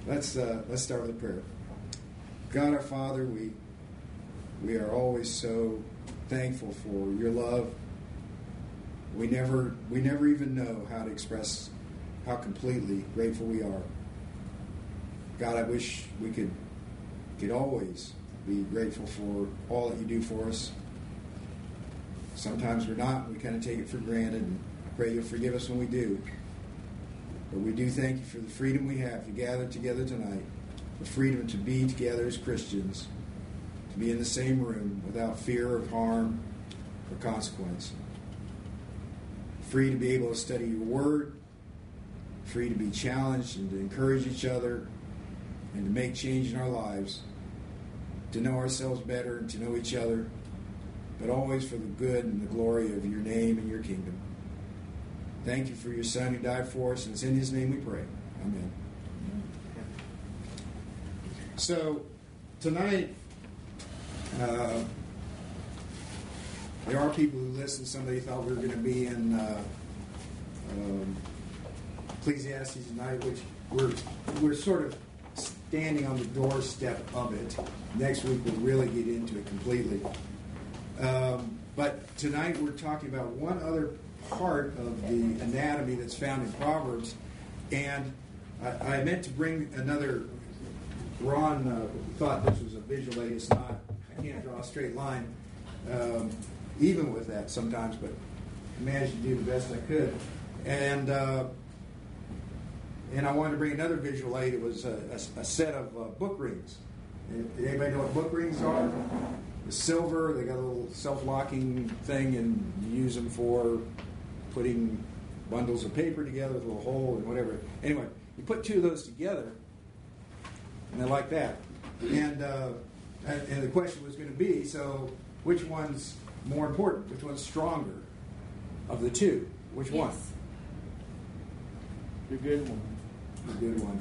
Let's start with a prayer. God our Father, we are always so thankful for your love. We never even know how to express how completely grateful we are. God, I wish we could always be grateful for all that you do for us. Sometimes we're not. We kind of take it for granted, and I pray you'll forgive us when we do. But we do thank you for the freedom we have to gather together tonight, the freedom to be together as Christians, to be in the same room without fear of harm or consequence. Free to be able to study your word, free to be challenged and to encourage each other and to make change in our lives, to know ourselves better and to know each other, but always for the good and the glory of your name and your kingdom. Thank you for your Son who died for us, and it's in his name we pray. Amen. So, tonight, there are people who listen. Somebody thought we were going to be in Ecclesiastes tonight, which we're sort of standing on the doorstep of it. Next week we'll really get into it completely. But tonight we're talking about one other part of the anatomy that's found in Proverbs, and I meant to bring another. Ron thought this was a visual aid. It's not. I can't draw a straight line, even with that sometimes, but I managed to do the best I could. And I wanted to bring another visual aid. It was a set of book rings. Anybody know what book rings are? The silver, they got a little self-locking thing, and you use them for putting bundles of paper together with a little hole and whatever. Anyway, you put two of those together, and they're like that. And the question was going to be, so which one's more important? Which one's stronger of the two? Which one? The good one. The good one.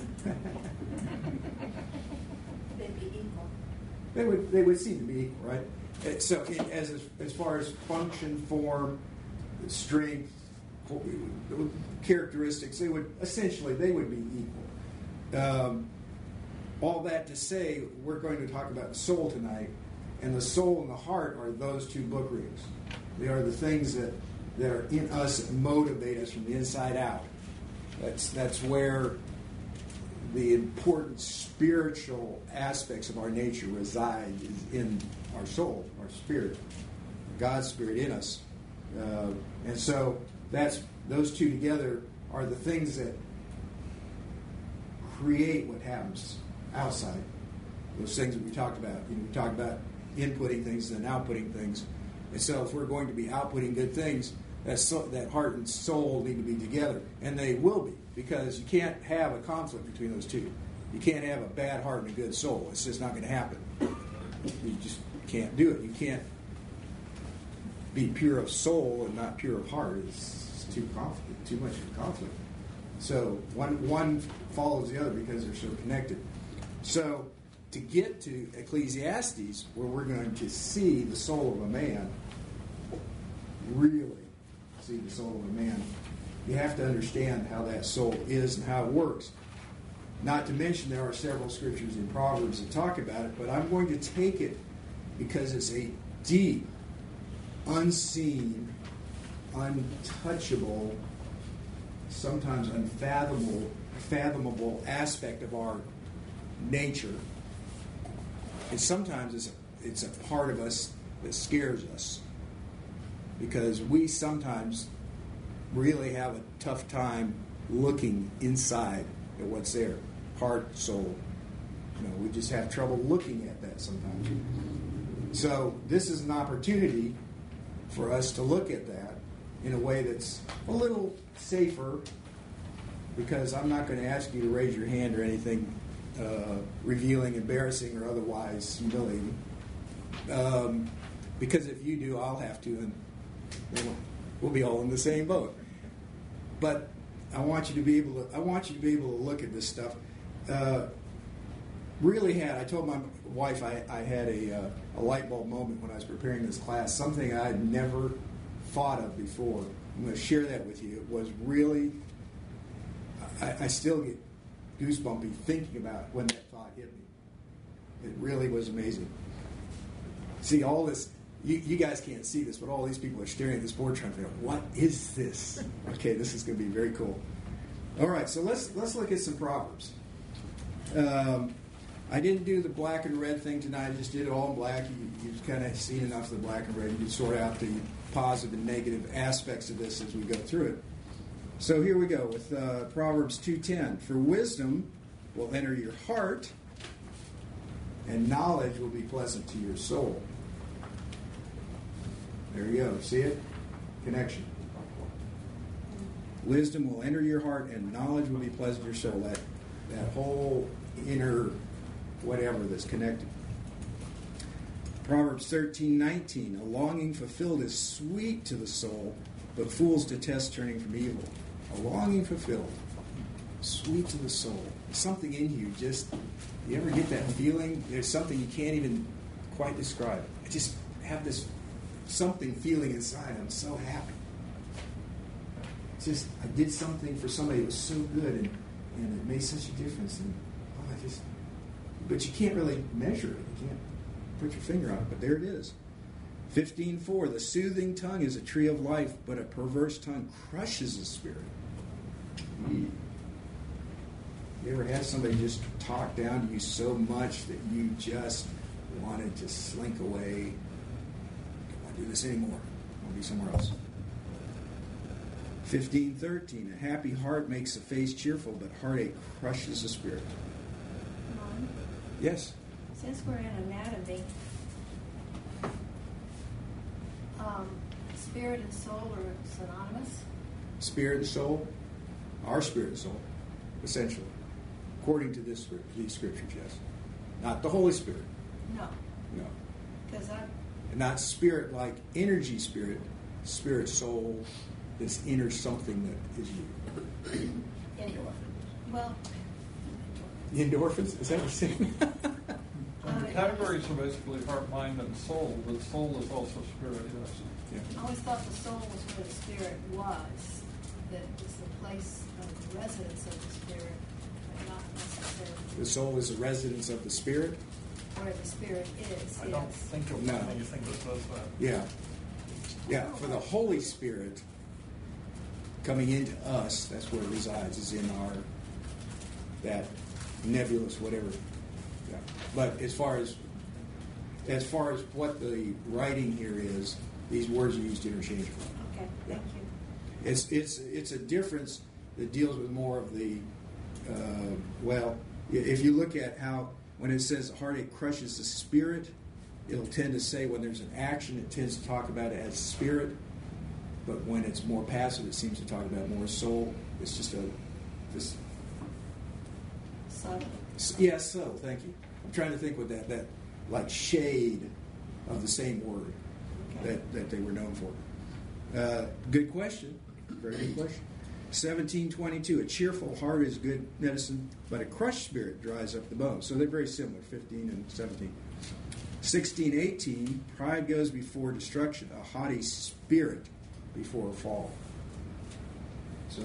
They'd be equal. They would seem to be equal, right? So as far as function, form, strength, characteristics, they would be equal. All that to say, we're going to talk about the soul tonight, and the soul and the heart are those two book rings. They are the things that are in us that motivate us from the inside out. That's where the important spiritual aspects of our nature reside, is in our soul, our spirit, God's spirit in us. And so those two together are the things that create what happens outside. Those things that we talked about. We talked about inputting things and then outputting things. And so if we're going to be outputting good things, that heart and soul need to be together. And they will be, because you can't have a conflict between those two. You can't have a bad heart and a good soul. It's just not going to happen. You just can't do it. You can't be pure of soul and not pure of heart. It's too much of a conflict. So one follows the other because they're so connected. So to get to Ecclesiastes, where we're going to see the soul of a man, really see the soul of a man, you have to understand how that soul is and how it works. Not to mention there are several scriptures in Proverbs that talk about it, but I'm going to take it because it's a deep, unseen, untouchable, sometimes unfathomable aspect of our nature. And sometimes it's a part of us that scares us, because we sometimes really have a tough time looking inside at what's there, heart, soul. We just have trouble looking at that sometimes. So this is an opportunity for us to look at that in a way that's a little safer, because I'm not going to ask you to raise your hand or anything revealing, embarrassing, or otherwise humiliating. Because if you do, I'll have to, and we'll be all in the same boat. But I want you to be able to look at this stuff. I told my wife I had a light bulb moment when I was preparing this class, something I had never thought of before. I'm going to share that with you. It was really, I still get goosebumpy thinking about when that thought hit me. It really was amazing. See, all this, you guys can't see this, but all these people are staring at this board trying to figure out, what is this? Okay, this is going to be very cool. All right, so let's look at some Proverbs. I didn't do the black and red thing tonight. I just did it all in black. You've kind of seen enough of the black and red. You can sort out the positive and negative aspects of this as we go through it. So here we go with Proverbs 2:10. For wisdom will enter your heart, and knowledge will be pleasant to your soul. There you go. See it? Connection. Wisdom will enter your heart, and knowledge will be pleasant to your soul. That whole inner whatever that's connected. Proverbs 13:19. A longing fulfilled is sweet to the soul, but fools detest turning from evil. A longing fulfilled, sweet to the soul. Something in you you ever get that feeling? There's something you can't even quite describe. I just have this something feeling inside. I'm so happy. It's just, I did something for somebody that was so good, and it made such a difference. And but you can't really measure it. You can't put your finger on it, but there it is. 15:4. The soothing tongue is a tree of life, but a perverse tongue crushes the spirit. You ever had somebody just talk down to you so much that you just wanted to slink away? I don't want to do this anymore. I want to be somewhere else. 15:13. A happy heart makes the face cheerful, but heartache crushes the spirit. Mom, Yes. since we're in anatomy, spirit and soul are synonymous. Spirit and soul, our spirit and soul, essentially, according to these scriptures, yes. Not the Holy Spirit. No, No. because And not spirit like energy spirit, spirit, soul, this inner something that is you. well, Endorphins? Is that what you're saying? The categories are basically heart, mind, and soul, but soul is also spirit, yes. I always thought the soul was where the spirit was, that it was the place of residence of the spirit, but not necessarily The soul is the residence of the spirit? where the spirit is. I don't think of No. anything that says that. Yeah. Yeah, for the Holy Spirit coming into us, that's where it resides, is in that nebulous whatever. Yeah. But as far as what the writing here is, these words are used interchangeably. Okay, Yeah. thank you. It's a difference that deals with more of the if you look at how when it says heartache crushes the spirit, it'll tend to say when there's an action, it tends to talk about it as spirit. But when it's more passive, it seems to talk about more soul. It's just this. So, Yeah, so thank you. I'm trying to think with that like shade of the same word that they were known for. Good question. Very good question. 17:22. A cheerful heart is good medicine, but a crushed spirit dries up the bones. So they're very similar, 15 and 17. 16:18. Pride goes before destruction, a haughty spirit before a fall. So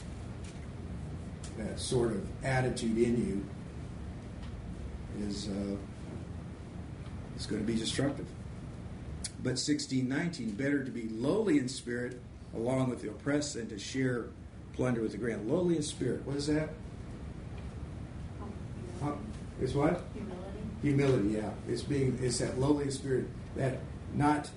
that sort of attitude in you is going to be destructive. But 16:19. Better to be lowly in spirit along with the oppressed than to share plunder with the grand. Lowly in spirit. What is that? It's what? humility. Humility, yeah. It's that lowly in spirit. That not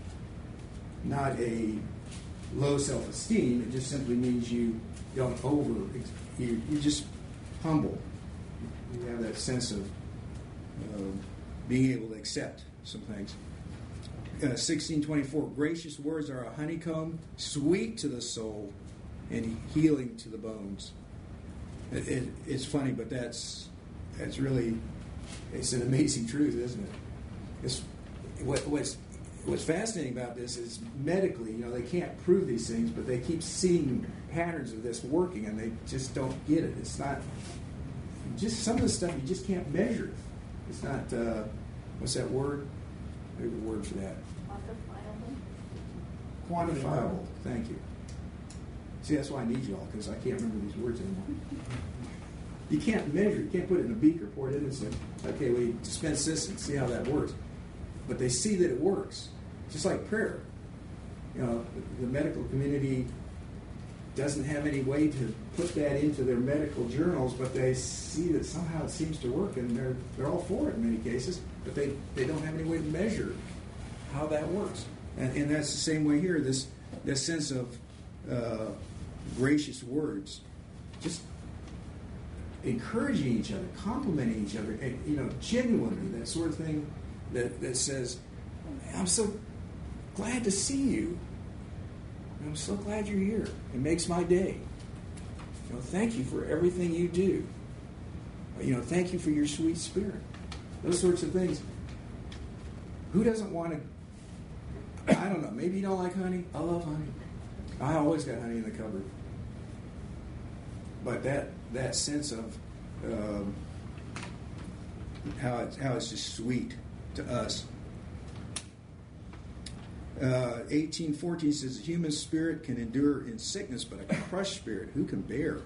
a low self-esteem. It just simply means you don't you're just humble. You have that sense of being able to accept some things. 16:24. Gracious words are a honeycomb, sweet to the soul, and healing to the bones. It's funny, but that's really, it's an amazing truth, isn't it? What's fascinating about this is medically, they can't prove these things, but they keep seeing patterns of this working, and they just don't get it. It's not just some of the stuff you just can't measure. It's not what's that word? Maybe the word for that. Quantifiable. Thank you. See, that's why I need you all, because I can't remember these words anymore. You can't measure. You can't put it in a beaker, pour it in, and say, okay, we dispense this and see how that works. But they see that it works, just like prayer. You know, the medical community doesn't have any way to put that into their medical journals, but they see that somehow it seems to work, and they're all for it in many cases, but they don't have any way to measure how that works. And that's the same way here, this sense of gracious words, just encouraging each other, complimenting each other, and, you know, genuinely, that sort of thing that says, I'm so glad to see you. I'm so glad you're here. It makes my day. You know, thank you for everything you do. You know, thank you for your sweet spirit. Those sorts of things. Who doesn't want to? I don't know. Maybe you don't like honey. I love honey. I always got honey in the cupboard. But that sense of how it's just sweet to us. 18:14 says, the human spirit can endure in sickness, but a crushed spirit, who can bear?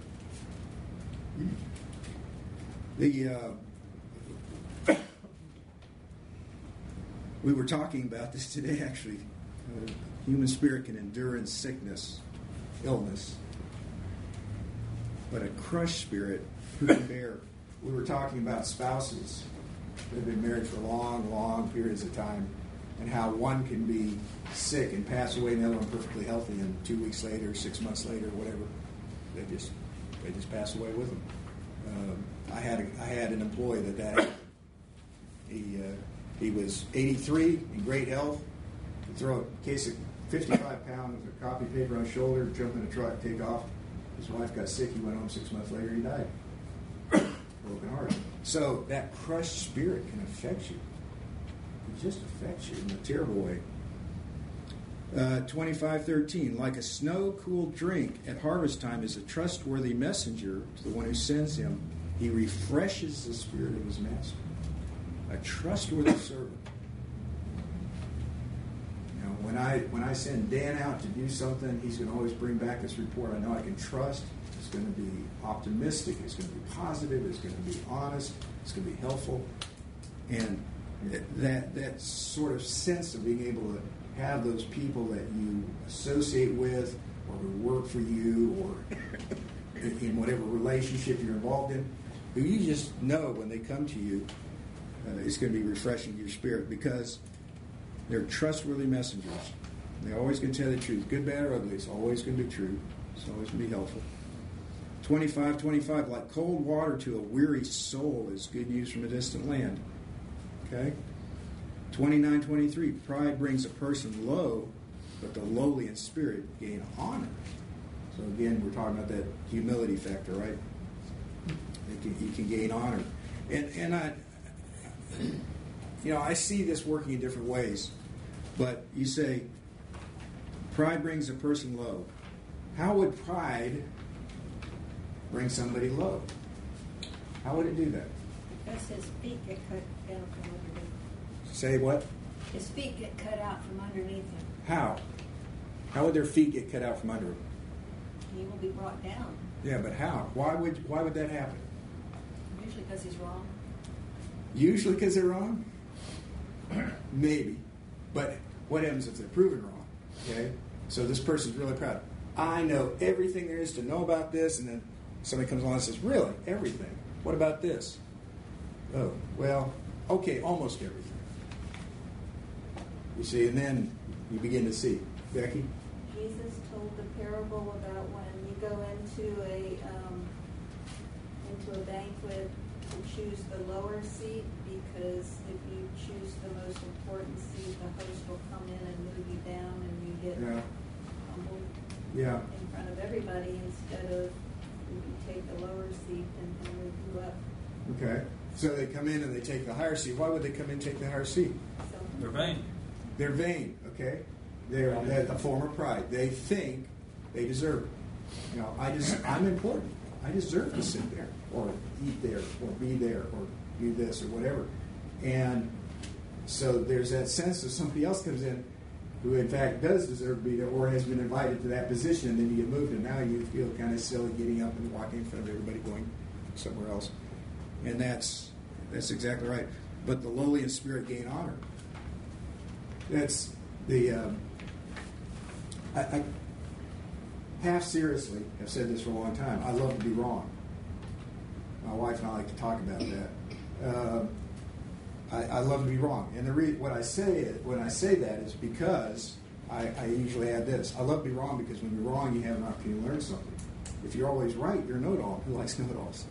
We were talking about this today, actually. Human spirit can endure in sickness, illness, but a crushed spirit, who can bear? We were talking about spouses that have been married for long, long periods of time, and how one can be sick and pass away, and the other one perfectly healthy, and 2 weeks later, 6 months later, whatever, they just pass away with them. I had an employee that happened. He was 83, in great health. He'd throw a case of 55 pounds of copy paper on his shoulder, jump in a truck, take off. His wife got sick. He went home 6 months later. He died. Broken heart. So that crushed spirit can affect you. It just affects you in a terrible way. 25:13, like a snow-cooled drink at harvest time is a trustworthy messenger to the one who sends him. He refreshes the spirit of his master. A trustworthy servant. You know, when I send Dan out to do something, he's going to always bring back this report I know I can trust. It's going to be optimistic. It's going to be positive. It's going to be honest. It's going to be helpful. And that sort of sense of being able to have those people that you associate with or who work for you or in whatever relationship you're involved in, who you just know when they come to you, it's going to be refreshing to your spirit because they're trustworthy messengers. They're always going to tell the truth. Good, bad, or ugly. It's always going to be true. It's always going to be helpful. 25:25, like cold water to a weary soul is good news from a distant land. Okay? 29:23, pride brings a person low, but the lowly in spirit gain honor. So again, we're talking about that humility factor, right? You can gain honor. And I see this working in different ways. But you say, pride brings a person low. How would pride bring somebody low? How would it do that? Because his feet get cut down from underneath. Say what? His feet get cut out from underneath him. How? How would their feet get cut out from under them? He will be brought down. Yeah, but how? Why would that happen? Usually because he's wrong. Usually because they're wrong? Maybe. But what happens if they're proven wrong? Okay? So this person's really proud. I know everything there is to know about this, and then somebody comes along and says, really? Everything? What about this? Oh, well, okay, almost everything. You see, and then you begin to see. Becky? Jesus told the parable about when you go into a banquet to choose the lower seat, because if you choose the most important seat, the host will come in and move you down, and you get humbled in front of everybody instead of you take the lower seat and move you up. Okay. So they come in and they take the higher seat. Why would they come in and take the higher seat? So They're vain. They're vain, okay? They're a form of pride. They think they deserve it. You know, I'm important. I deserve to sit there or eat there or be there or do this or whatever. And so there's that sense that somebody else comes in who in fact does deserve to be there or has been invited to that position, and then you get moved, and now you feel kind of silly getting up and walking in front of everybody going, somewhere else. And that's exactly right. But the lowly in spirit gain honor. That's the... I half seriously have said this for a long time. I love to be wrong. My wife and I like to talk about that. I love to be wrong. And when I say that is because I usually add this. I love to be wrong because when you're wrong, you have an opportunity to learn something. If you're always right, you're a know-it-all. Who likes know-it-alls?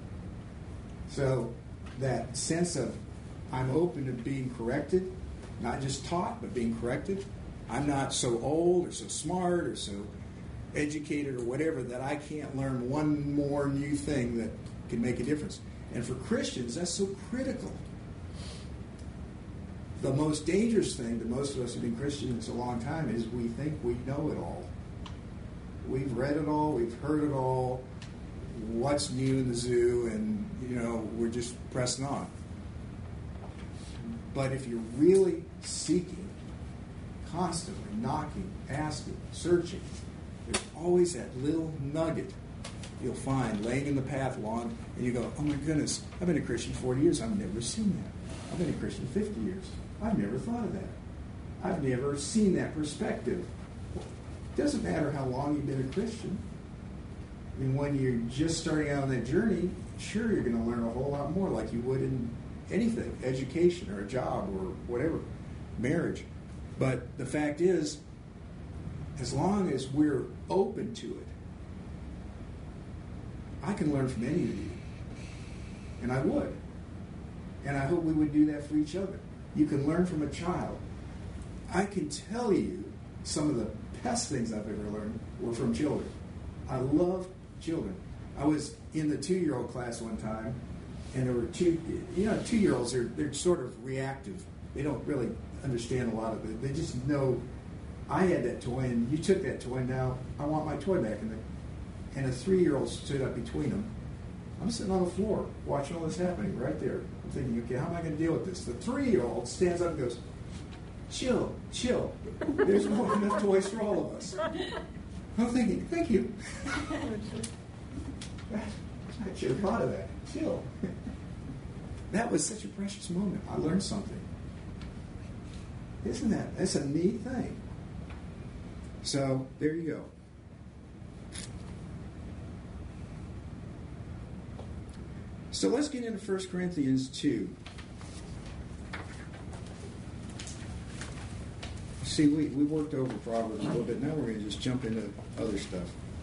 So that sense of I'm open to being corrected, not just taught, but being corrected. I'm not so old or so smart or so educated or whatever that I can't learn one more new thing that can make a difference. And for Christians, that's so critical. The most dangerous thing that most of us have been Christians a long time is we think we know it all. We've read it all, we've heard it all, what's new in the zoo, and, we're just pressing on. But if you're really seeking, constantly knocking, asking, searching, there's always that little nugget you'll find laying in the path along, and you go, oh my goodness, I've been a Christian 40 years, I've never seen that. I've been a Christian 50 years. I've never thought of that. I've never seen that perspective. It doesn't matter how long you've been a Christian. I mean, when you're just starting out on that journey, sure, you're going to learn a whole lot more like you would in anything, education or a job or whatever, marriage. But the fact is, as long as we're open to it, I can learn from any of you. And I would. And I hope we would do that for each other. You can learn from a child. I can tell you some of the best things I've ever learned were from children. I love children. I was in the 2-year-old class one time, and there were 2-year-olds, they're sort of reactive. They don't really understand a lot of it. They just know, I had that toy, and you took that toy, now I want my toy back. And a 3-year-old stood up between them. I'm sitting on the floor watching all this happening right there. I'm thinking, okay, how am I going to deal with this? The 3-year-old stands up and goes, chill. There's more than enough toys for all of us. I'm thinking, thank you. I should have thought of that. Chill. That was such a precious moment. I learned something. Isn't that? That's a neat thing. So, there you go. So let's get into 1 Corinthians 2. See, we worked over Proverbs a little bit. Now we're going to just jump into other stuff.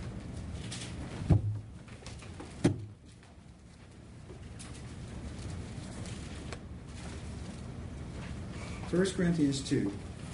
First Corinthians 2.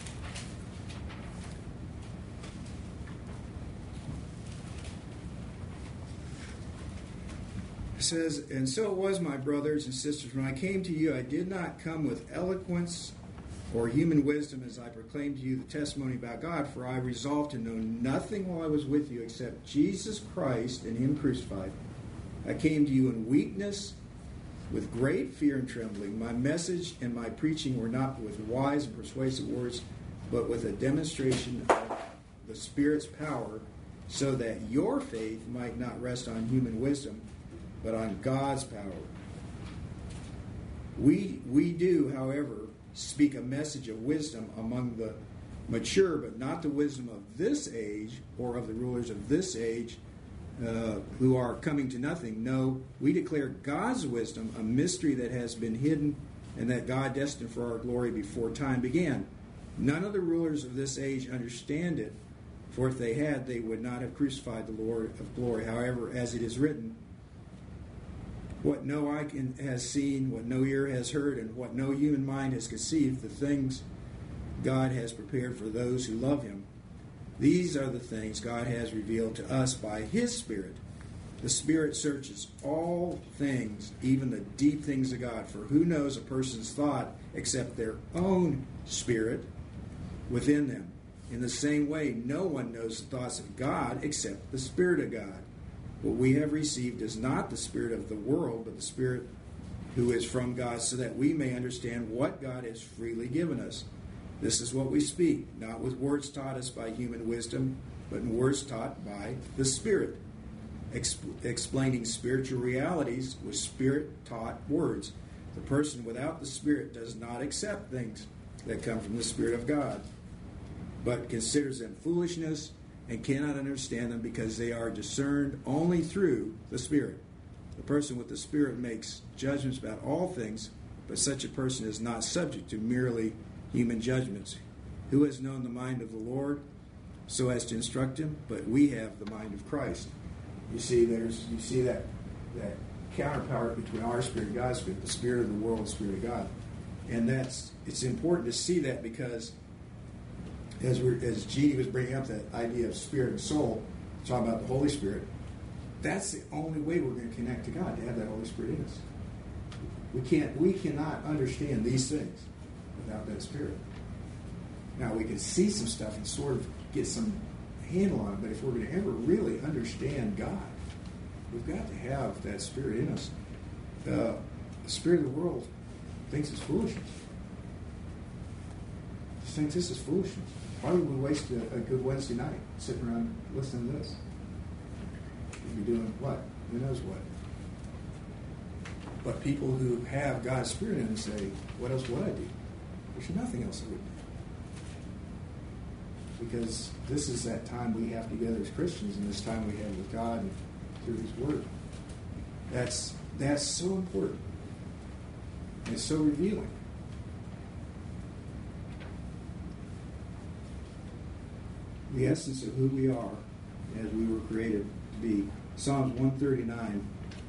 It says, and so it was, my brothers and sisters, when I came to you, I did not come with eloquence or human wisdom as I proclaimed to you the testimony about God, for I resolved to know nothing while I was with you except Jesus Christ and Him crucified. I came to you in weakness, with great fear and trembling. My message and my preaching were not with wise and persuasive words, but with a demonstration of the Spirit's power, so that your faith might not rest on human wisdom, but on God's power. We do, however, speak a message of wisdom among the mature, but not the wisdom of this age or of the rulers of this age who are coming to nothing. No, we declare God's wisdom, a mystery that has been hidden and that God destined for our glory before time began. None of the rulers of this age understand it, for if they had, they would not have crucified the Lord of glory. However, as it is written, what no eye has seen, what no ear has heard, and what no human mind has conceived, the things God has prepared for those who love Him. These are the things God has revealed to us by His Spirit. The Spirit searches all things, even the deep things of God. For who knows a person's thought except their own spirit within them? In the same way, no one knows the thoughts of God except the Spirit of God. What we have received is not the spirit of the world, but the Spirit who is from God, so that we may understand what God has freely given us. This is what we speak, not with words taught us by human wisdom, but in words taught by the Spirit, explaining spiritual realities with Spirit-taught words. The person without the Spirit does not accept things that come from the Spirit of God, but considers them foolishness and cannot understand them because they are discerned only through the Spirit. The person with the Spirit makes judgments about all things, but such a person is not subject to merely human judgments. Who has known the mind of the Lord so as to instruct him? But we have the mind of Christ. You see that counterpart between our spirit and God's spirit, the spirit of the world and the spirit of God. And it's important to see that, because as Jeannie was bringing up that idea of spirit and soul, talking about the Holy Spirit, that's the only way we're going to connect to God, to have that Holy Spirit in us. We cannot understand these things without that Spirit. Now, we can see some stuff and sort of get some handle on it, but if we're going to ever really understand God, we've got to have that Spirit in us. The spirit of the world thinks it's foolishness. Just thinks this is foolishness. Why would we waste a good Wednesday night sitting around listening to this? We'd be doing what? Who knows what? But people who have God's Spirit in them say, what else would I do? There's nothing else I would do. Because this is that time we have together as Christians, and this time we have with God and through His Word. That's so important. And it's so revealing. The essence of who we are as we were created to be. Psalms 139.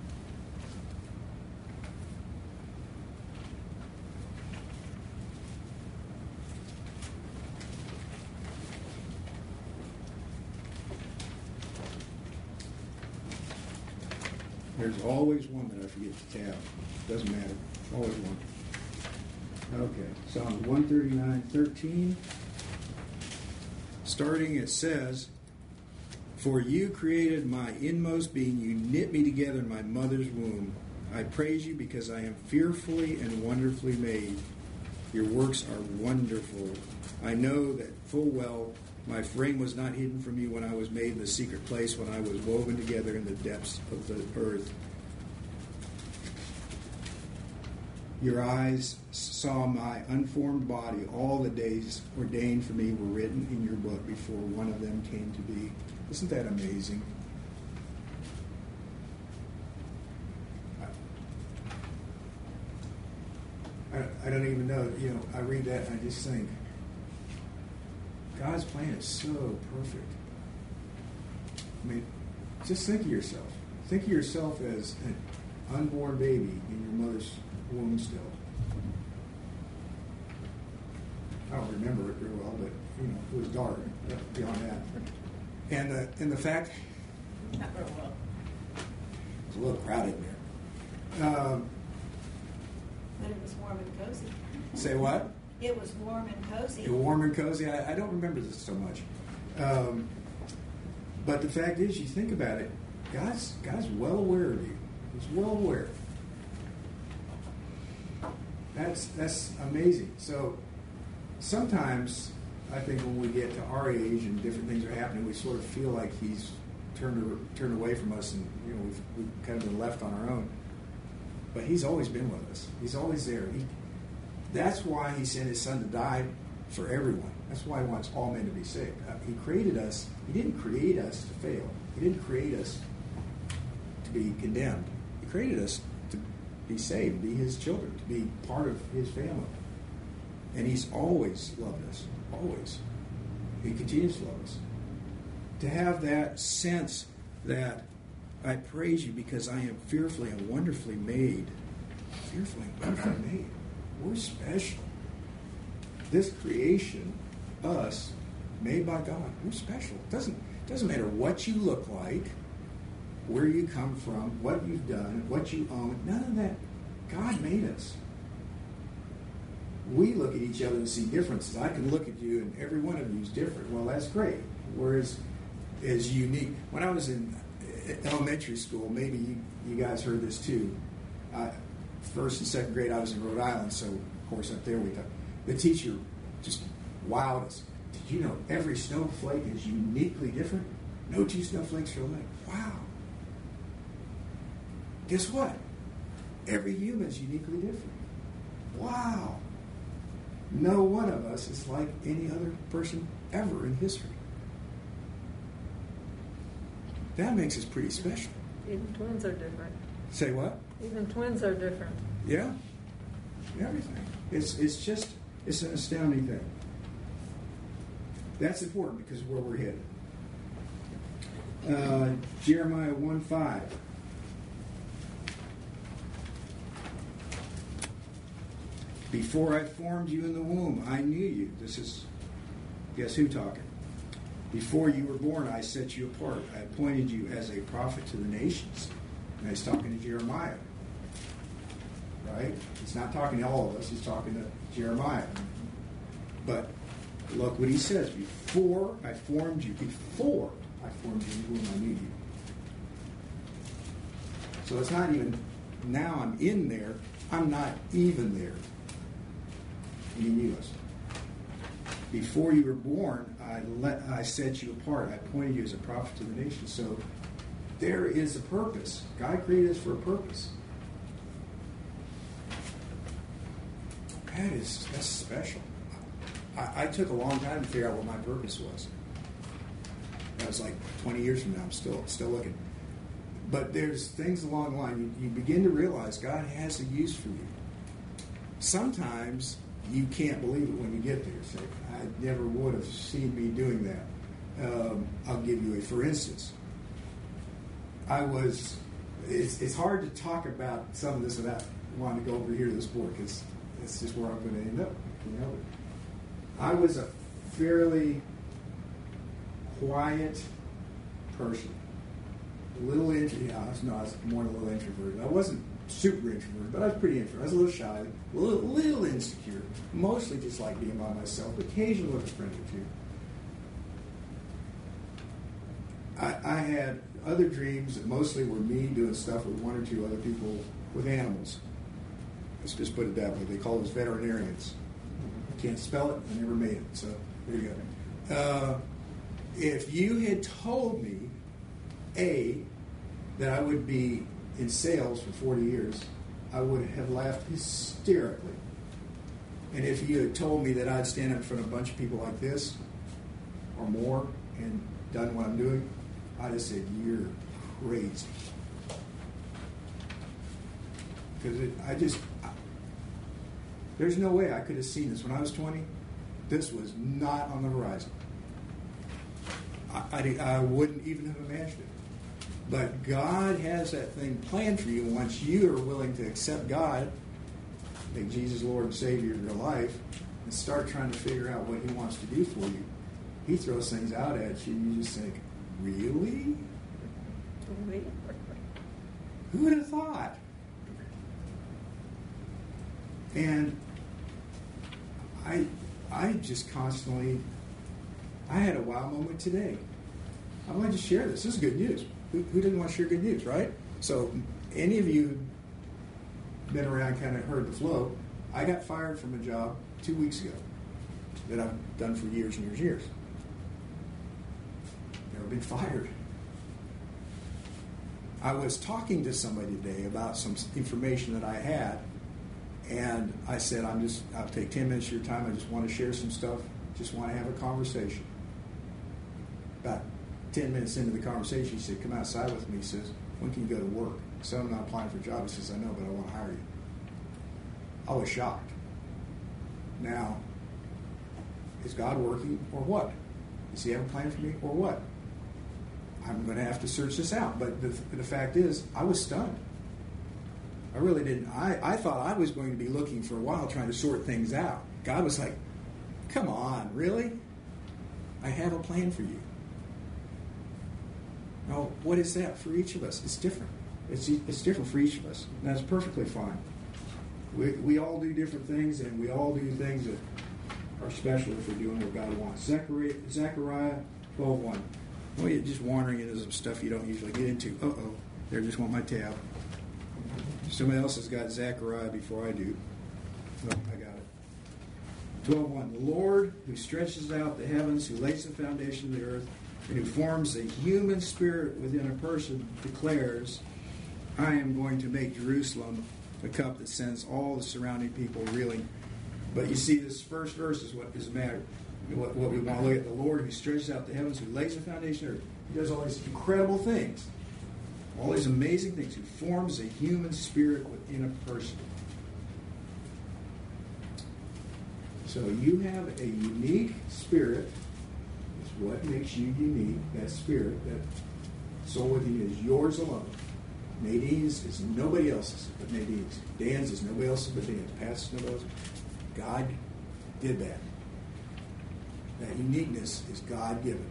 There's always one that I forget to tab. Doesn't matter. Always one. Okay. Psalms 139:13. Starting, it says, "For you created my inmost being. You knit me together in my mother's womb. I praise you because I am fearfully and wonderfully made. Your works are wonderful. I know that full well my frame was not hidden from you when I was made in the secret place, when I was woven together in the depths of the earth. Your eyes saw my unformed body. All the days ordained for me were written in your book before one of them came to be." Isn't that amazing? I don't even know. I read that and I just think, God's plan is so perfect. I mean, just think of yourself. Think of yourself as an unborn baby in your mother's womb still. I don't remember it very well, but it was dark beyond that. And the fact, Not real well. it's a little crowded there. But it was warm and cozy. Say what? It was warm and cozy. Warm and cozy. I don't remember this so much. But the fact is, you think about it, God's well aware of you. He's well aware. That's amazing. So sometimes I think when we get to our age and different things are happening, we sort of feel like He's turned away from us, and we've kind of been left on our own. But He's always been with us. He's always there. That's why He sent His Son to die for everyone. That's why He wants all men to be saved. He created us. He didn't create us to fail. He didn't create us to be condemned. He created us to be saved, to be His children, to be part of His family. And He's always loved us. Always. He continues to love us. To have that sense that I praise you because I am fearfully and wonderfully made. Fearfully and wonderfully made. We're special. This creation, us, made by God, we're special. It doesn't matter what you look like, where you come from, what you've done, what you own. None of that. God made us. We look at each other and see differences. I can look at you and every one of you is different. Well, that's great. Whereas is unique. When I was in elementary school, maybe you guys heard this too. First and second grade, I was in Rhode Island, so of course up there the teacher just wowed us. Did you know every snowflake is uniquely different? No two snowflakes are alike. Wow. guess what? Every human is uniquely different. Wow. No one of us is like any other person ever in history. That makes us pretty special. Even twins are different. Say what? Even twins are different. Yeah. Everything. It's an astounding thing. That's important because of where we're headed. Jeremiah 1:5. Before I formed you in the womb, I knew you. This is, guess who talking? Before you were born, I set you apart. I appointed you as a prophet to the nations. And he's talking to Jeremiah. Right? He's not talking to all of us. He's talking to Jeremiah. But look what he says. Before I formed you in the womb, I knew you. So it's not even, now I'm in there. I'm not even there. And he knew us. Before you were born, I set you apart. I appointed you as a prophet to the nations. So there is a purpose. God created us for a purpose. That's special. I took a long time to figure out what my purpose was. That was like 20 years from now. I'm still looking. But there's things along the line. You begin to realize God has a use for you. Sometimes you can't believe it when you get there. Say, I never would have seen me doing that. I'll give you for instance. It's hard to talk about some of this without wanting to go over here to the sport because it's just where I'm going to end up. I was a fairly quiet person. I was more than a little introverted. I wasn't super introverted, but I was pretty introverted. I was a little shy, a little insecure. Mostly just like being by myself, occasionally with a friend or two. I had other dreams that mostly were me doing stuff with one or two other people with animals. Let's just put it that way. They call us veterinarians. I can't spell it. I never made it. So there you go. If you had told me, that I would be in sales for 40 years, I would have laughed hysterically. And if you had told me that I'd stand up in front of a bunch of people like this, or more, and done what I'm doing, I'd have said, you're crazy. Because there's no way I could have seen this. When I was 20, this was not on the horizon. I wouldn't even have imagined it. But God has that thing planned for you. Once you are willing to accept God, make Jesus Lord and Savior of your life, and start trying to figure out what He wants to do for you, He throws things out at you, and you just think, really? Who would have thought? And I just constantly, I had a wow moment today. I wanted to share this. This is good news. Who didn't want to share good news, right? So any of you who've been around, kind of heard the flow, I got fired from a job 2 weeks ago that I've done for years and years and years. Never been fired. I was talking to somebody today about some information that I had, and I said, I'll take 10 minutes of your time. I just want to share some stuff. Just want to have a conversation. About 10 minutes into the conversation, he said, come outside with me. He says, when can you go to work? I said, I'm not applying for a job. He says, I know, but I want to hire you. I was shocked. Now, is God working or what? Does He have a plan for me or what? I'm going to have to search this out. But the fact is, I was stunned. I really didn't. I thought I was going to be looking for a while trying to sort things out. God was like, come on, really? I have a plan for you. Now, what is that for each of us? It's different. It's different for each of us. And that's perfectly fine. We all do different things, and we all do things that are special if we're doing what God wants. Zechariah 12:1. Well, you're just wandering into some stuff you don't usually get into. Uh-oh. There, just want my tab. Somebody else has got Zechariah before I do. Oh, I got it. 12:1. The Lord who stretches out the heavens, who lays the foundation of the earth, and who forms the human spirit within a person, declares, I am going to make Jerusalem a cup that sends all the surrounding people reeling. But you see, this first verse is what is the matter. What we want to look at: the Lord who stretches out the heavens, who lays the foundation of earth. He does all these incredible things, all these amazing things. Who forms a human spirit within a person. So you have a unique spirit. It's what makes you unique. That spirit, that soul within you, is yours alone. Nadine's is nobody else's but Nadine's. Dan's is nobody else's but Dan's. Pat's is nobody else's. God did that. That uniqueness is God-given.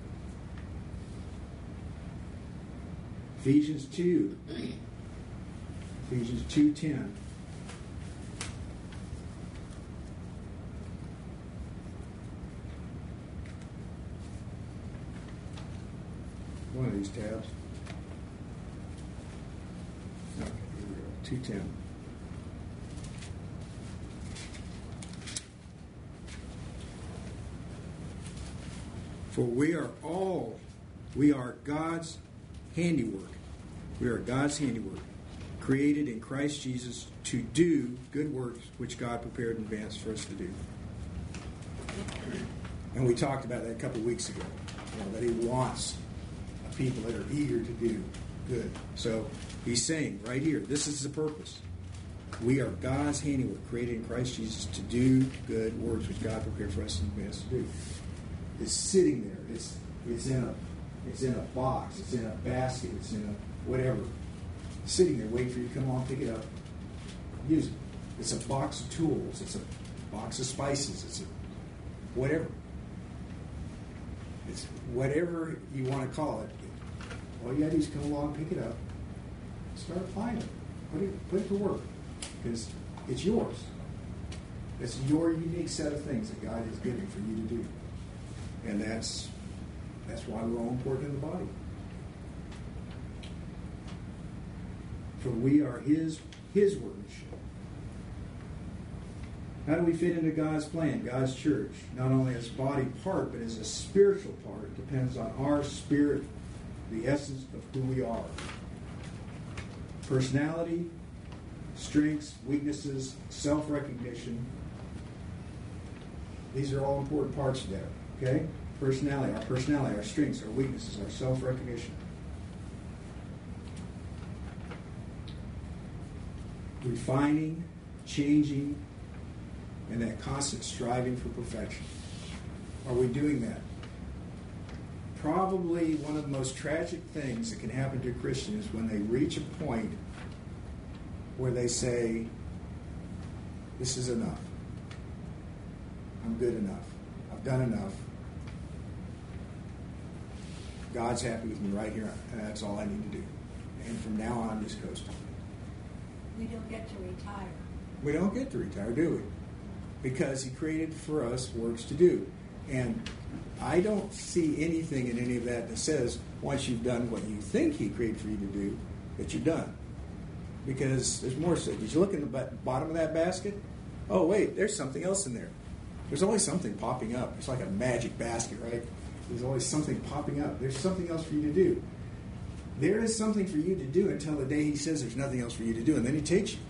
Ephesians 2. Ephesians 2:10. One of these tabs. Okay, here we go. 2:10. For we are God's handiwork. We are God's handiwork, created in Christ Jesus to do good works which God prepared in advance for us to do. And we talked about that a couple of weeks ago, that He wants people that are eager to do good. So He's saying right here, this is the purpose. We are God's handiwork, created in Christ Jesus to do good works which God prepared for us in advance to do. It's sitting there. It's in a box. It's in a basket. It's in a whatever. Sitting there waiting for you to come on, pick it up, use it. It's a box of tools. It's a box of spices. It's a whatever. It's whatever you want to call it. All you got to do is come along, pick it up, start applying it. Put it to work. Because it's yours. It's your unique set of things that God has given for you to do. And that's why we're all important in the body. For we are His workmanship. How do we fit into God's plan, God's church? Not only as a body part, but as a spiritual part. It depends on our spirit, the essence of who we are. Personality, strengths, weaknesses, self-recognition. These are all important parts of that. Okay? Personality, our strengths, our weaknesses, our self-recognition. Refining, changing, and that constant striving for perfection. Are we doing that? Probably one of the most tragic things that can happen to a Christian is when they reach a point where they say, this is enough. I'm good enough. I've done enough. God's happy with me right here, and that's all I need to do. And from now on, I'm just coasting. We don't get to retire. We don't get to retire, do we? Because He created for us works to do. And I don't see anything in any of that says once you've done what you think He created for you to do, that you're done. Because there's more. So did you look in the bottom of that basket? Oh, wait, there's something else in there. There's always something popping up. It's like a magic basket, right? There's always something popping up. There's something else for you to do. There is something for you to do until the day He says there's nothing else for you to do, and then He takes you.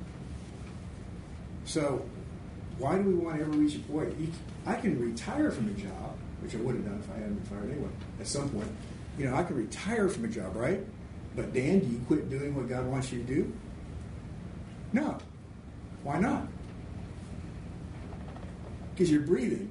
So, why do we want to ever reach a point? I can retire from a job, which I would have done if I hadn't been fired anyway, at some point. I can retire from a job, right? But Dan, do you quit doing what God wants you to do? No. Why not? Because you're breathing.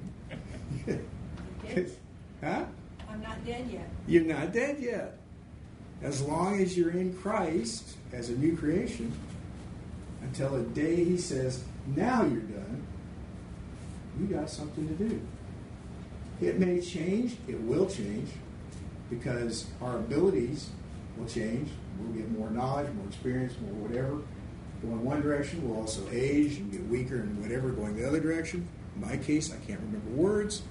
Huh? I'm not dead yet. You're not dead yet. As long as you're in Christ as a new creation, until the day He says, now you're done, you got something to do. It may change. It will change. Because our abilities will change. We'll get more knowledge, more experience, more whatever. Go in one direction. We'll also age and get weaker and whatever, going the other direction. In my case, I can't remember words.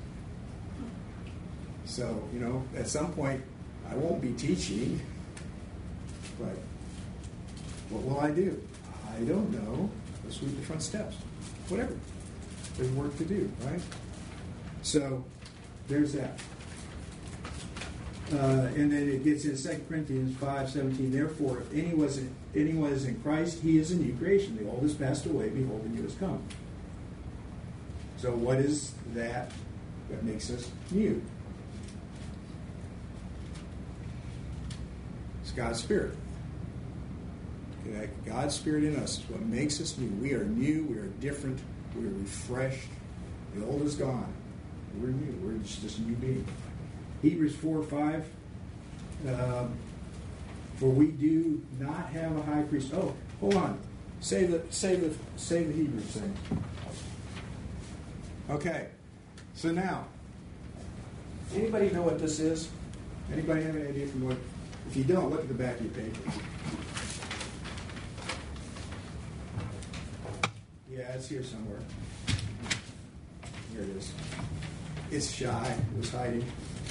So, at some point, I won't be teaching. But what will I do? I don't know. Let's sweep the front steps. Whatever. There's work to do, right? So, there's that. And then it gets in 2 Corinthians 5:17. Therefore, if anyone is in Christ, he is a new creation. The old has passed away, behold, the new has come. So what is that makes us new? It's God's Spirit. Okay, God's Spirit in us is what makes us new. We are new. We are different. We are refreshed. The old is gone. We're new. We're just a new being. Hebrews 4:5. For we do not have a high priest. Oh, hold on. Say the Hebrews thing. Okay. So now, anybody know what this is? Anybody have any idea from what? If you don't, look at the back of your paper. Yeah, it's here somewhere. Here it is. It's shy. It was hiding.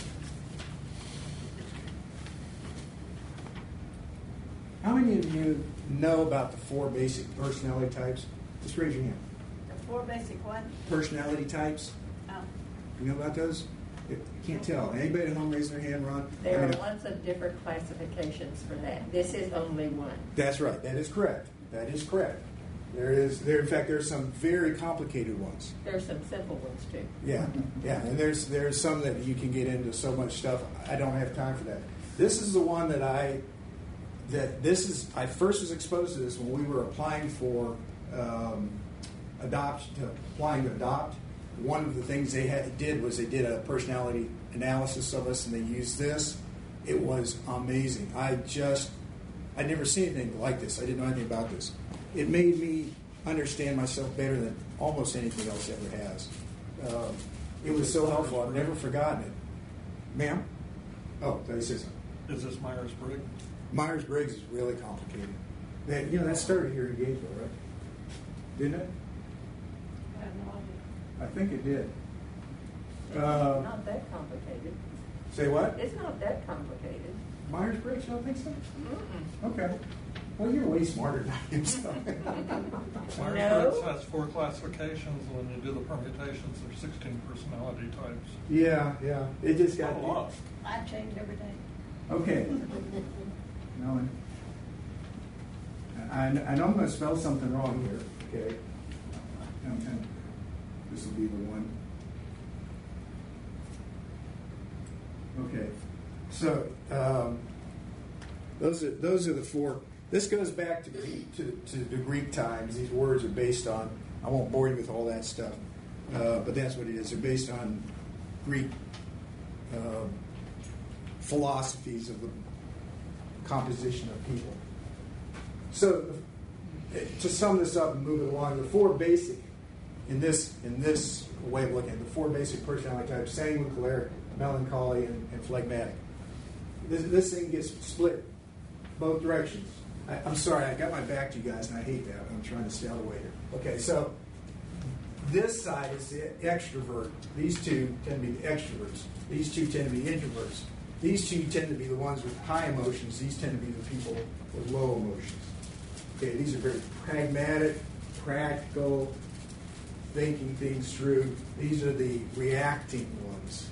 How many of you know about the 4 basic personality types? Just raise your hand. The 4 basic what? Personality types. Oh. You know about those? You can't tell. Anybody at home raising their hand, Ron? There are lots of different classifications for that. This is only one. That's right. That is correct. That is correct. In fact, there's some very complicated ones. There's some simple ones too. Yeah, yeah, and there's some that you can get into so much stuff. I don't have time for that. This is the one that I first was exposed to this when we were applying for applying to adopt. One of the things they did a personality analysis of us, and they used this. It was amazing. I'd never seen anything like this. I didn't know anything about this. It made me understand myself better than almost anything else ever has. It was so helpful. I've never forgotten it. Ma'am? Oh, did I say something? Is this Myers-Briggs? Myers-Briggs is really complicated. That started here in Gainesville, right? Didn't it? I have no idea. I think it did. Not that complicated. Say what? It's not that complicated. Myers-Briggs, you don't think so? Mm-mm. Okay. Well, you're way smarter than I am. So. Myers-Briggs has 4 classifications, and when you do the permutations, there's 16 personality types. Yeah. It just got a lot. I change every day. Okay. No, I know I'm going to spell something wrong here. Okay. And this will be the one. Okay. So those are the 4. This goes back to the Greek times. These words are based on. I won't bore you with all that stuff, but that's what it is. They're based on Greek philosophies of the composition of people. So, to sum this up and move it along, the 4 basic in this way of looking at it, the 4 basic personality types: sanguine, choleric, melancholy, and phlegmatic. This thing gets split both directions. I'm sorry, I got my back to you guys, and I hate that. I'm trying to stay out of the way here. Okay, so this side is the extrovert. These 2 tend to be the extroverts. These 2 tend to be introverts. These 2 tend to be the ones with high emotions. These tend to be the people with low emotions. Okay, these are very pragmatic, practical, thinking things through. These are the reacting ones.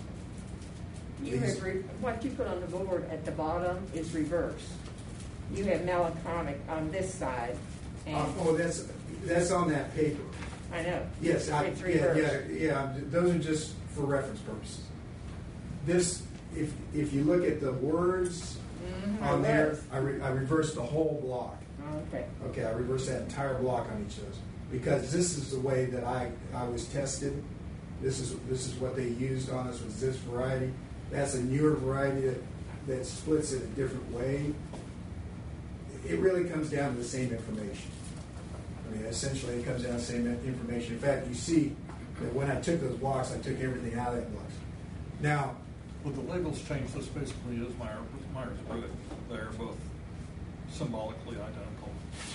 What you put on the board at the bottom is reverse. You have melancholic on this side. And that's on that paper. I know. Yes, it's reverse. Yeah. Those are just for reference purposes. This, if you look at the words on there, I reverse the whole block. Okay, I reverse that entire block on each of those because this is the way that I was tested. This is what they used on us, was this variety. That's a newer variety that splits it a different way. It really comes down to the same information. I mean, essentially, it comes down to the same information. In fact, you see that when I took those blocks, I took everything out of that blocks. Now, well, the labels change. This basically is Myers-Briggs. They're both symbolically identical.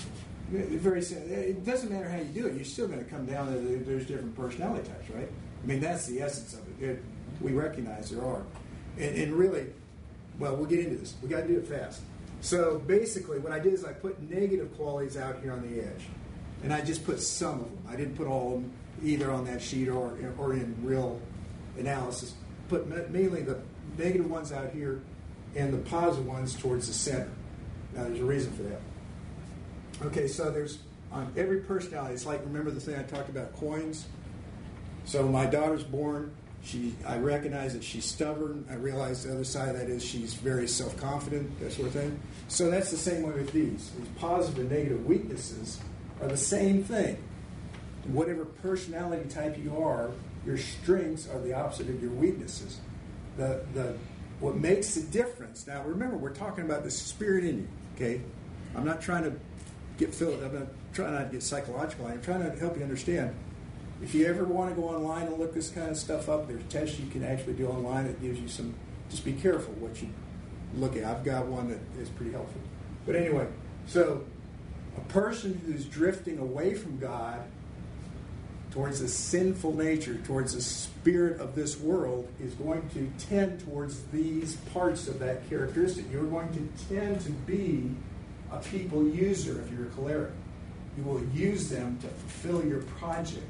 It doesn't matter how you do it. You're still going to come down to there's different personality types, right? I mean, that's the essence of it. We recognize there are. And really, well, we'll get into this. We got to do it fast. So basically, what I did is I put negative qualities out here on the edge, and I just put some of them. I didn't put all of them either on that sheet or in real analysis. Put mainly the negative ones out here, and the positive ones towards the center. Now, there's a reason for that. Okay, so there's on every personality, it's like, remember the thing I talked about, coins? So my daughter's born. I recognize that she's stubborn. I realize the other side of that is she's very self-confident, that sort of thing. So that's the same way with these. These positive and negative weaknesses are the same thing. Whatever personality type you are, your strengths are the opposite of your weaknesses. What makes the difference, now remember, we're talking about the spirit in you, okay? I'm not trying to I'm not trying not to get psychological. I'm trying to help you understand. If you ever want to go online and look this kind of stuff up, there's tests you can actually do online that gives you some, just be careful what you look at. I've got one that is pretty helpful. But anyway, so a person who's drifting away from God towards a sinful nature, towards the spirit of this world, is going to tend towards these parts of that characteristic. You're going to tend to be a people user if you're a choleric. You will use them to fulfill your project.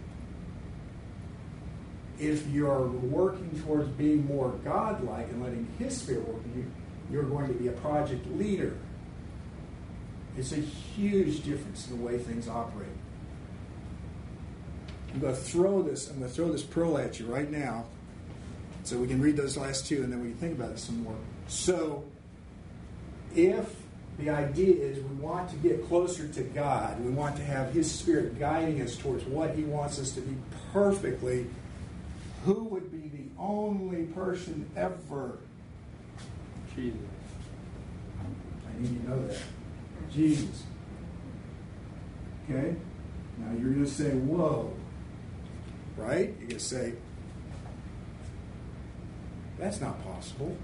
If you're working towards being more godlike and letting His Spirit work in you, you're going to be a project leader. It's a huge difference in the way things operate. I'm going to throw this pearl at you right now, so we can read those last two, and then we can think about it some more. So, if the idea is we want to get closer to God, we want to have His Spirit guiding us towards what He wants us to be perfectly, who would be the only person ever? Jesus. I need you to know that. Jesus. Okay? Now you're going to say, whoa. Right? You're going to say, that's not possible.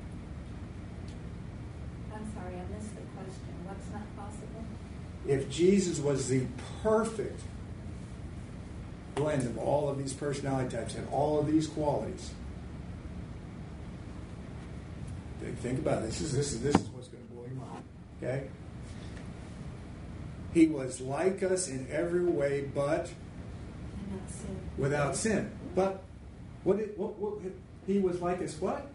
I'm sorry, I missed the question. What's not possible? If Jesus was the perfect blend of all of these personality types and all of these qualities, think about it. This is what's going to blow your mind. Okay? He was like us in every way, but without sin. But what he was like us what?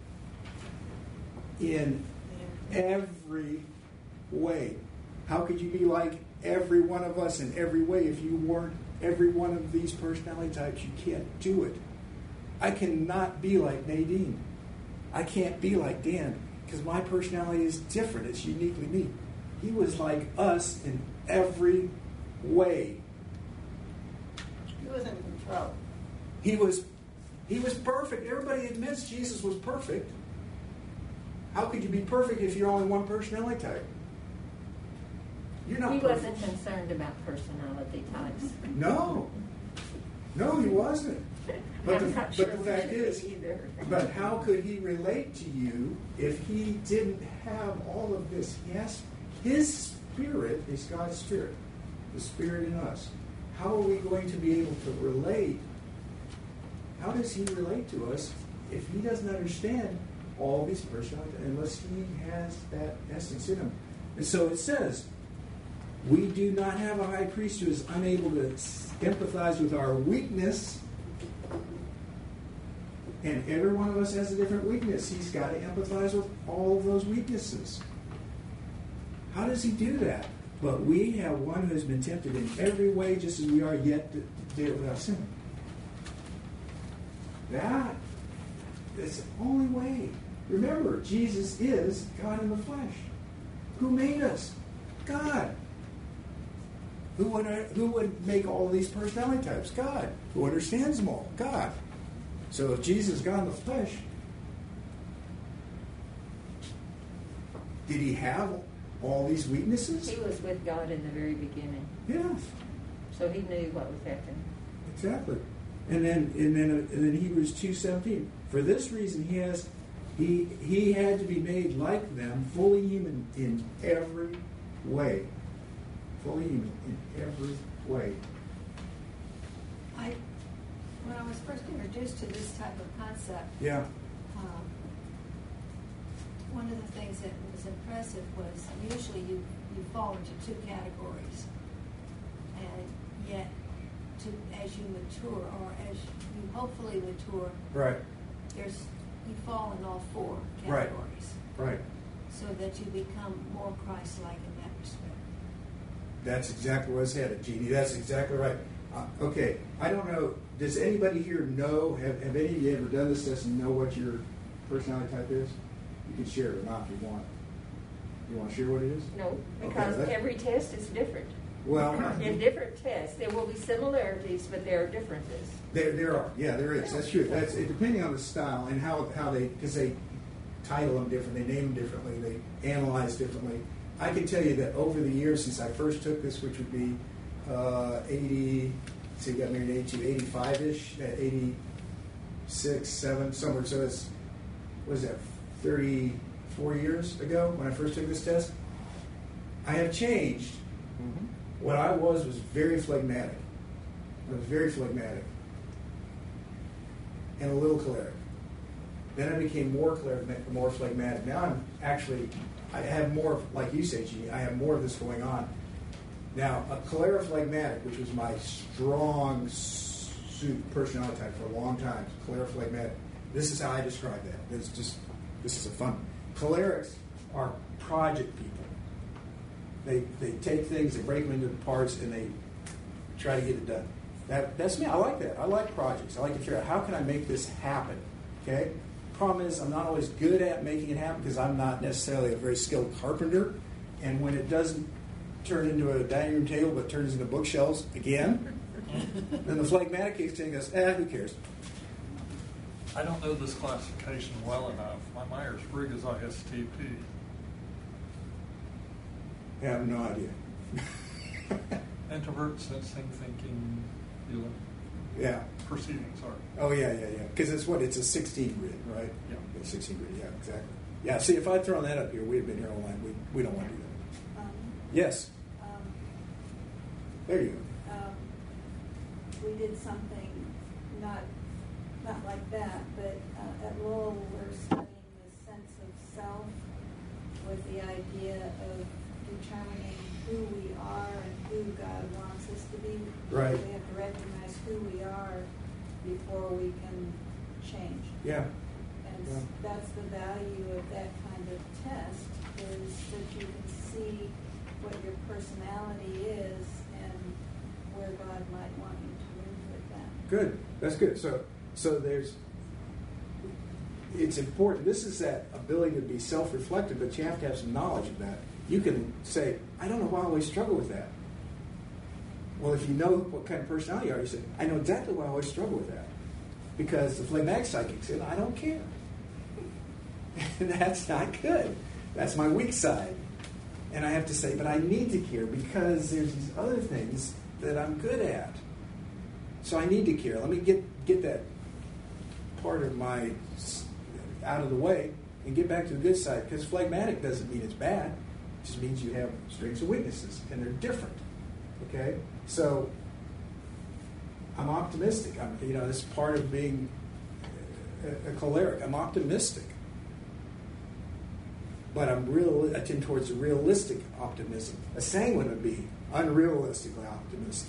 In every way. How could you be like every one of us in every way if you weren't every one of these personality types? You can't do it. I cannot be like Nadine. I can't be like Dan because my personality is different. It's uniquely me. He was like us in every way. He was in control. He was perfect. Everybody admits Jesus was perfect. How could you be perfect if you're only one personality type? You're not He perfect. wasn't concerned about personality types. No, he wasn't. But I'm not sure the we fact should is, either. but how could He relate to you if He didn't have all of this? Yes, His Spirit is God's Spirit, the Spirit in us. How are we going to be able to relate? How does He relate to us if He doesn't understand all these personalities unless He has that essence in Him? And so it says, we do not have a high priest who is unable to empathize with our weakness. And every one of us has a different weakness. He's got to empathize with all of those weaknesses. How does He do that? But we have one who has been tempted in every way just as we are, yet did it without sin. That is the only way. Remember, Jesus is God in the flesh. Who made us? God. Who would make all these personality types? God. Who understands them all? God. So if Jesus is God in the flesh, did He have all these weaknesses? He was with God in the very beginning. Yes. So He knew what was happening. Exactly. And then Hebrews 2:17. For this reason he had to be made like them, fully human in every way. Fully human in every way. When I was first introduced to this type of concept, Yeah. one of the things that was impressive was usually you fall into two categories, and yet as you mature, or as you hopefully mature, Right. you fall in all four Right. categories. Right. So that you become more Christ-like in that respect. That's exactly where I was headed, Jeannie. That's exactly right. Okay, I don't know. Does anybody here know? Have any of you ever done this test and know what your personality type is? You can share it or not if you want. You want to share what it is? No, because Okay, every test is different. Well, In different tests, there will be similarities, but there are differences. there are. Yeah, there is. That's true. That's depending on the style and how they, because they title them different, they name them differently, they analyze differently. I can tell you that over the years since I first took this, which would be 80, so you got married in 82, 85-ish, 86, 7, somewhere. So it's, what is that, 34 years ago when I first took this test? I have changed. Mm-hmm. What I was very phlegmatic. I was very phlegmatic. And a little choleric. Then I became more choleric, more phlegmatic. Now I have more, like you say, Jeannie, I have more of this going on. Now, a choleric phlegmatic, which was my strong suit personality type for a long time, choleric phlegmatic, this is how I describe that. This is a fun. Cholerics are project people. They take things, they break them into parts, and they try to get it done. That's me. I like that. I like projects. I like to figure out how can I make this happen. Okay. Problem is, I'm not always good at making it happen because I'm not necessarily a very skilled carpenter. And when it doesn't turn into a dining room table but turns into bookshelves again, then the phlegmatic kicks in and goes, who cares? I don't know this classification well enough. My Myers-Briggs is ISTP. I have no idea. Introvert, sensing, thinking, feeling. Yeah. Perceiving, sorry. Oh, yeah. Because it's a 16 grid, right? Yeah. It's 16 grid, yeah, exactly. Yeah, see, if I'd thrown that up here, we'd have been here all night. We don't want to do that. Yes. There you go. We did something not like that, but at Lowell we're studying the sense of self with the idea of determining who we are and who God wants us to be. Right. We have to recognize who we are before we can change. Yeah. And Yeah. that's the value of that kind of test, is that you can see what your personality is and where God might want you to move with that. Good. That's good. So it's important. This is that ability to be self-reflective, but you have to have some knowledge of that. You can say, I don't know why I always struggle with that. Well, if you know what kind of personality you are, you say, I know exactly why I always struggle with that. Because the phlegmatic side kicks in, I don't care. And that's not good. That's my weak side. And I have to say, but I need to care because there's these other things that I'm good at. So I need to care. Let me get that part of my out of the way and get back to the good side. Because phlegmatic doesn't mean it's bad. It just means you have strengths and weaknesses, and they're different. Okay? So I'm optimistic. This is part of being a choleric. I'm optimistic. But I tend towards a realistic optimism. A sanguine would be unrealistically optimistic.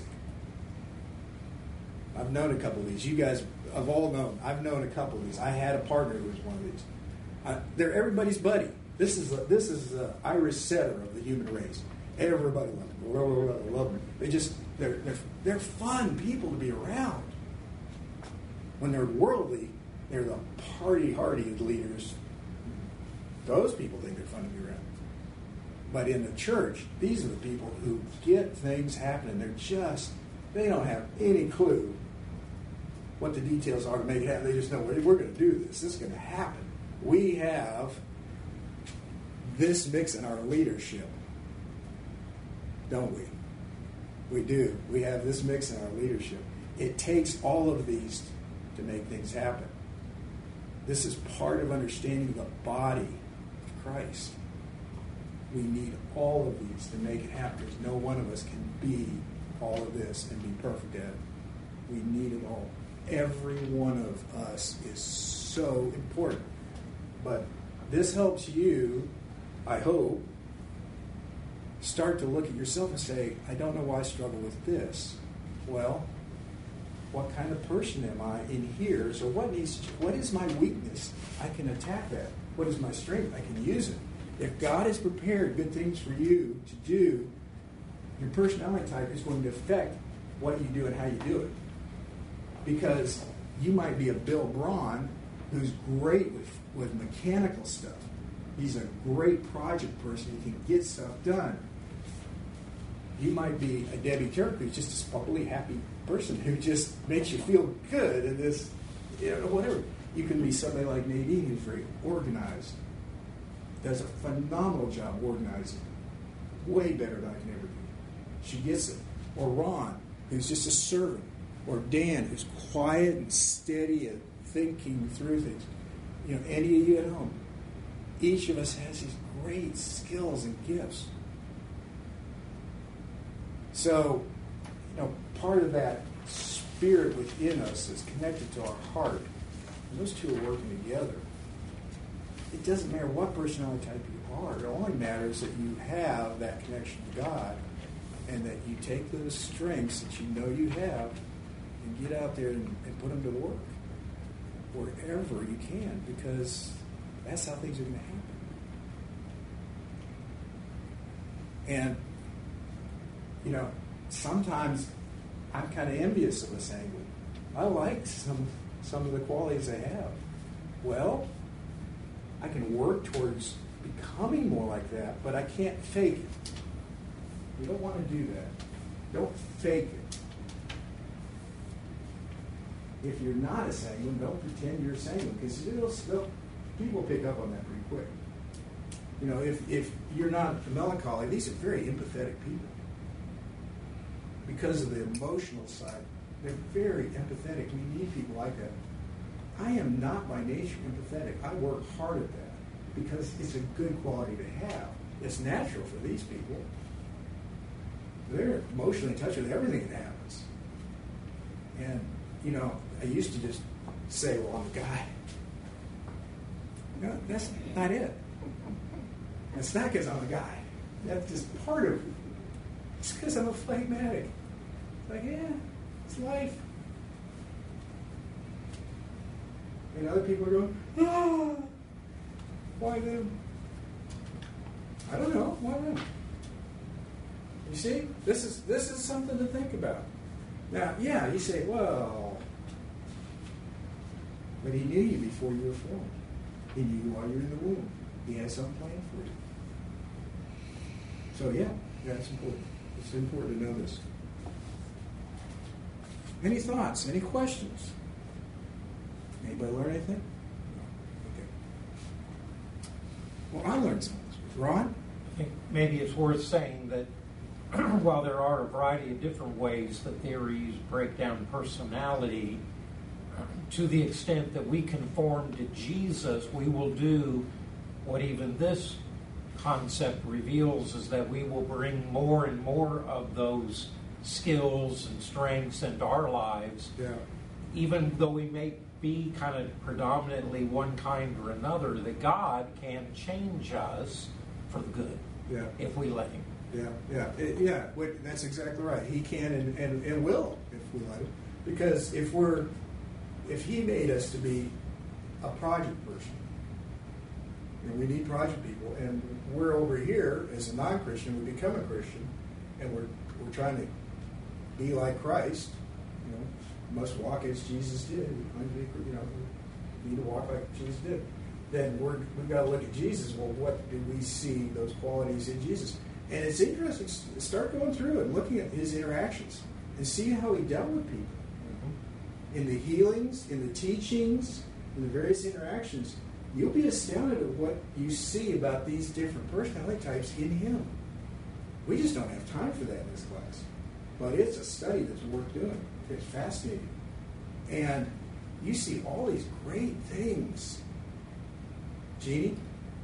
I've known a couple of these. You guys have all known. I've known a couple of these. I had a partner who was one of these. They're everybody's buddy. This is the Iris setter of the human race. Everybody loves them. They're fun people to be around. When they're worldly, they're the party-hardy leaders. Those people think they're fun to be around. But in the church, these are the people who get things happening. They don't have any clue what the details are to make it happen. They just know we're going to do this. This is going to happen. We have this mix in our leadership, don't we? We do. We have this mix in our leadership. It takes all of these to make things happen. This is part of understanding the body of Christ. We need all of these to make it happen. Because no one of us can be all of this and be perfect at it. We need it all. Every one of us is so important. But this helps you, I hope, start to look at yourself and say, I don't know why I struggle with this. Well, what kind of person am I in here? So what is my weakness? I can attack that. What is my strength? I can use it. If God has prepared good things for you to do, your personality type is going to affect what you do and how you do it. Because you might be a Bill Braun who's great with mechanical stuff. He's a great project person. He can get stuff done. You might be a Debbie Turk who's just a bubbly, happy person who just makes you feel good and this, whatever. You can be somebody like Nadine who's very organized. Does a phenomenal job organizing. Way better than I can ever do. She gets it. Or Ron, who's just a servant. Or Dan, who's quiet and steady and thinking through things. Any of you at home. Each of us has these great skills and gifts. So, part of that spirit within us is connected to our heart. And those two are working together. It doesn't matter what personality type you are. It only matters that you have that connection to God and that you take those strengths that you know you have and get out there and put them to work wherever you can, because that's how things are going to happen. And, sometimes I'm kind of envious of a sanguine. I like some of the qualities they have. Well, I can work towards becoming more like that, but I can't fake it. You don't want to do that. Don't fake it. If you're not a sanguine, don't pretend you're a sanguine, because people pick up on that pretty quick. If you're not a melancholy, these are very empathetic people. Because of the emotional side, they're very empathetic. We need people like that. I am not by nature empathetic. I work hard at that because it's a good quality to have. It's natural for these people. They're emotionally in touch with everything that happens. And, I used to just say, well, I'm a guy. No, that's not it. It's not because I'm a guy. That's just part of it. It's because I'm a phlegmatic. It's like, yeah, it's life. And other people are going, why them? I don't know. Why them? You see, this is something to think about. Now, yeah, you say, well, but he knew you before you were formed. He knew you while you were in the womb. He has some plan for you. So, yeah, that's important. It's important to know this. Any thoughts? Any questions? Anybody learn anything? No. Okay. Well, I learned something. Ron? I think maybe it's worth saying that while there are a variety of different ways the theories break down personality, to the extent that we conform to Jesus, we will do what even this concept reveals, is that we will bring more and more of those skills and strengths into our lives. Yeah. Even though we may be kind of predominantly one kind or another, that God can change us for the good, if we let Him. That's exactly right. He can and will if we let Him. Because if He made us to be a project person, we need project people, and we're over here as a non-Christian. We become a Christian, and we're trying to be like Christ. Must walk as Jesus did. We need to walk like Jesus did. Then we've got to look at Jesus. Well, what do we see those qualities in Jesus? And it's interesting. Start going through and looking at His interactions and see how He dealt with people. In the healings, in the teachings, in the various interactions, you'll be astounded at what you see about these different personality types in Him. We just don't have time for that in this class. But it's a study that's worth doing. It's fascinating. And you see all these great things. Jeannie?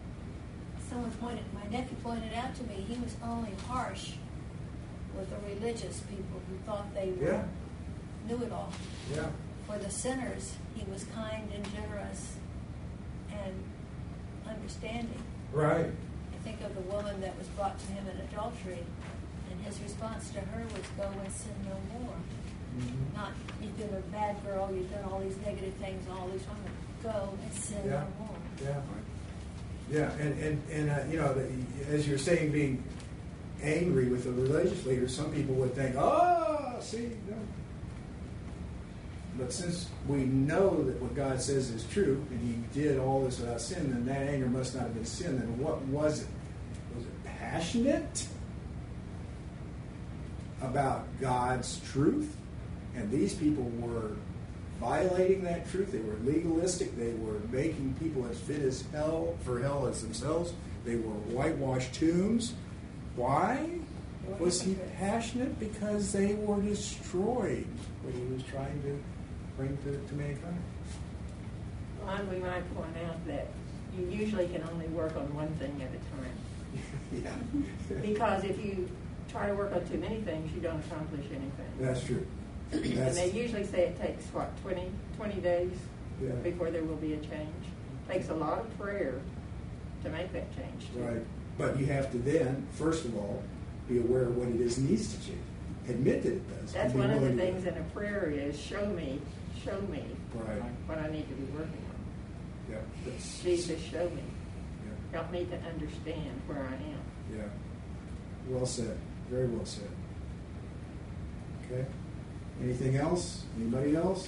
My nephew pointed out to me, he was only harsh with the religious people who thought they knew it all. Yeah. For the sinners, he was kind and generous and understanding. Right. I think of the woman that was brought to him in adultery, and his response to her was, go and sin no more. Mm-hmm. Not, you've been a bad girl, you've done all these negative things, all these wrong. Go and sin no more. Yeah. Yeah, and as you're saying, being angry with the religious leaders, some people would think, oh, see, no. But since we know that what God says is true, and He did all this without sin, then that anger must not have been sin. Then what was it? Was it passionate about God's truth? And these people were violating that truth. They were legalistic. They were making people as fit as hell for hell as themselves. They were whitewashed tombs. Why was He passionate? Because they were destroying what He was trying to bring to mankind. Well, and we might point out that you usually can only work on one thing at a time. Yeah. Because if you try to work on too many things, you don't accomplish anything. That's true. And they usually say it takes, 20 days Yeah. before there will be a change. It takes a lot of prayer to make that change. Too. Right. But you have to then, first of all, be aware of what it is needs to change. Admit that it does. That's and be one of the willing to- things in a prayer is show me Right. what I need to be working on. Yeah. That's, Jesus, show me. yeah. Help me to understand where I am. Yeah. Well said. Very well said. Okay. Anything else? Anybody else?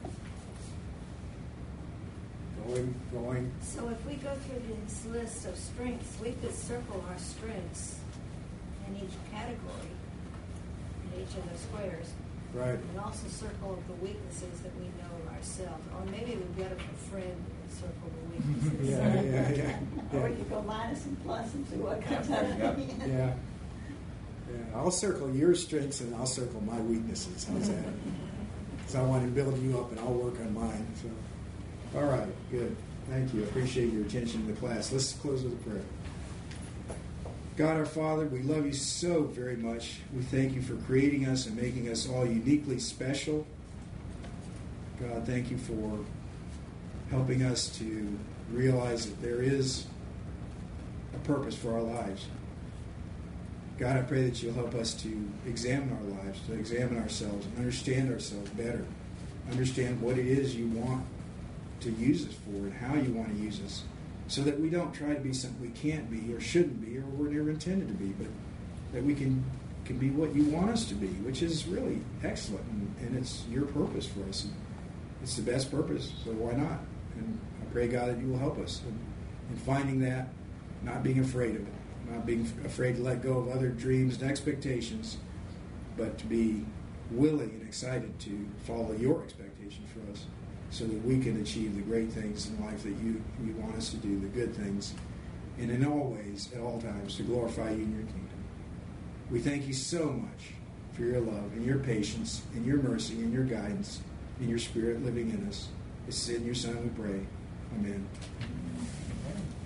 Going. So if we go through this list of strengths, we could circle our strengths in each category, in each of the squares, Right. and also circle the weaknesses that we know of ourselves. Or maybe we'd get a friend and circle the weaknesses. Yeah. Or you go minus and plus and see what comes out of Yep. it. Yeah. I'll circle your strengths and I'll circle my weaknesses. How's that? Because I want to build you up and I'll work on mine. So, all right, good. Thank you. I appreciate your attention to the class. Let's close with a prayer. God our Father, we love you so very much. We thank you for creating us and making us all uniquely special. God, thank you for helping us to realize that there is a purpose for our lives. God, I pray that you'll help us to examine our lives, to examine ourselves, and understand ourselves better. Understand what it is you want to use us for and how you want to use us, so that we don't try to be something we can't be or shouldn't be or we're never intended to be, but that we can be what you want us to be, which is really excellent, and it's your purpose for us. And it's the best purpose, so why not? And I pray, God, that you will help us in finding that, not being afraid of it, not being afraid to let go of other dreams and expectations, but to be willing and excited to follow your expectation for us so that we can achieve the great things in life that you want us to do, the good things, and in all ways, at all times, to glorify you in your kingdom. We thank you so much for your love and your patience and your mercy and your guidance and your spirit living in us. This is in your Son we pray. Amen.